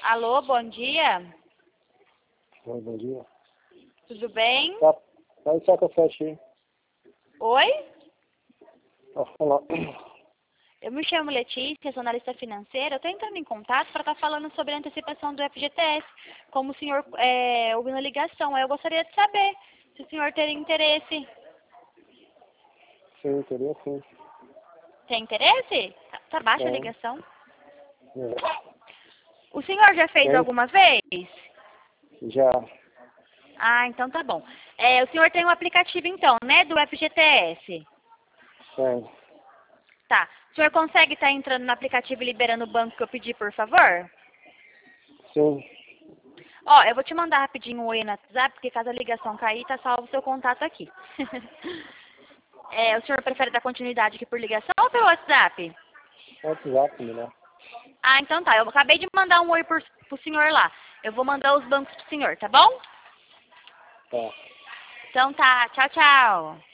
Alô, bom dia. Oi, bom dia. Tudo bem? Tá, vai só café aí. Oi? Pode falar. Eu me chamo Letícia, sou analista financeira. Eu estou entrando em contato para estar falando sobre a antecipação do FGTS. Como o senhor ouviu na ligação, eu gostaria de saber se o senhor teria interesse. Sim, teria sim. Tem interesse? Tá baixa a Tem. ligação. É. O senhor já fez Tem? alguma vez? Já. Ah, então tá bom. O senhor tem um aplicativo então, né, do FGTS? Tem. Tá. O senhor consegue estar entrando no aplicativo e liberando o banco que eu pedi, por favor? Sim. Ó, eu vou te mandar rapidinho um oi no WhatsApp, porque caso a ligação cair, tá salvo o seu contato aqui. O senhor prefere dar continuidade aqui por ligação ou pelo WhatsApp? WhatsApp, melhor. Ah, então tá. Eu acabei de mandar um oi pro senhor lá. Eu vou mandar os bancos pro senhor, tá bom? Tá. Então tá. Tchau, tchau.